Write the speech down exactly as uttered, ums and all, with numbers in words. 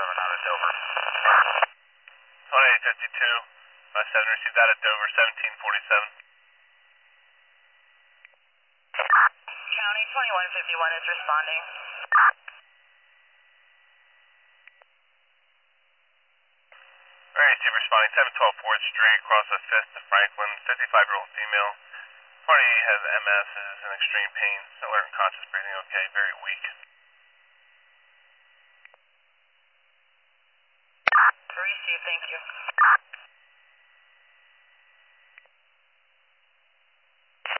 seven out of Dover. twenty-eight fifty-two, five seven received out at Dover, seventeen forty-seven. County twenty-one fifty-one is responding. Alright, two responding, seven twelve Fourth Street, across the fifth to Franklin, fifty-five-year-old female. Party has M S, is in extreme pain, alert and conscious, breathing okay, very weak. Receive, thank you.